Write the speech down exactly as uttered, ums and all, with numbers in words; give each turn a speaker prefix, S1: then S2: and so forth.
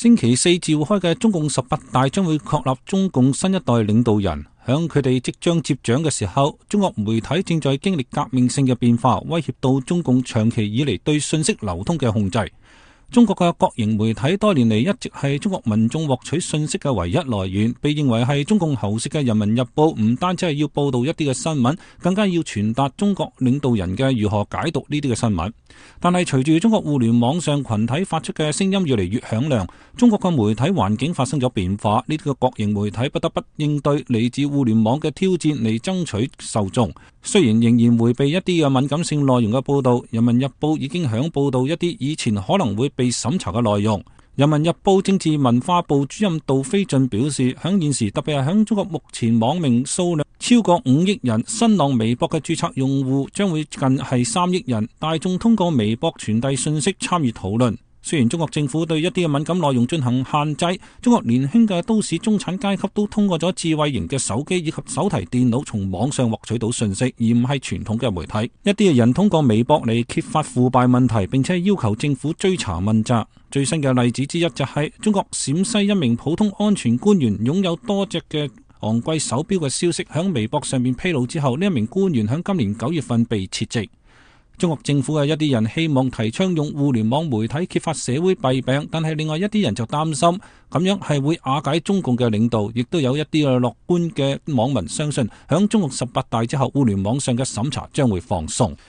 S1: 星期四召開嘅中共十八大將會確立中共新一代領導人。響佢哋即將接掌嘅時候，中國媒體正在經歷革命性嘅變化，威脅到中共長期以嚟對信息流通嘅控制。中國嘅國營媒體多年嚟一直係中國民眾獲取信息嘅唯一來源，被認為係中共喉舌嘅《人民日報》唔單止係要報道一啲嘅新聞，更加要傳達中國領導人嘅如何解讀呢啲嘅新聞。但係隨住中國互聯網上群體發出嘅聲音越嚟越響亮，中國嘅媒體環境發生咗變化，呢啲嘅國營媒體不得不應對嚟自互聯網嘅挑戰嚟爭取受眾。雖然仍然迴避一啲嘅敏感性內容嘅報道，《人民日報》已經響報道一啲以前可能會被審查嘅內容。《人民日報》政治文化部主任杜飛進表示，響現時特別係響中國目前網民數量超過五億人，新浪微博嘅註冊用戶將會近係三億人，大眾通過微博傳遞信息參與討論。雖然中國政府對一啲嘅敏感內容進行限制，中國年輕嘅都市中產階級都通過咗智慧型嘅手機以及手提電腦從網上獲取到信息，而唔係傳統嘅媒體。一啲嘅人通過微博嚟揭發腐敗問題，並且要求政府追查問責。最新嘅例子之一就係中國陝西一名普通安全官員擁有多隻嘅昂貴手錶嘅消息響微博上面披露之後，呢一名官員響今年九月份被撤職。中國政府嘅一啲人希望提倡用互聯網媒體揭發社會弊病，但係另外一啲人就擔心咁樣係會瓦解中共嘅領導，亦都有一啲嘅樂觀嘅網民相信響中國十八大之後，互聯網上嘅審查將會放鬆。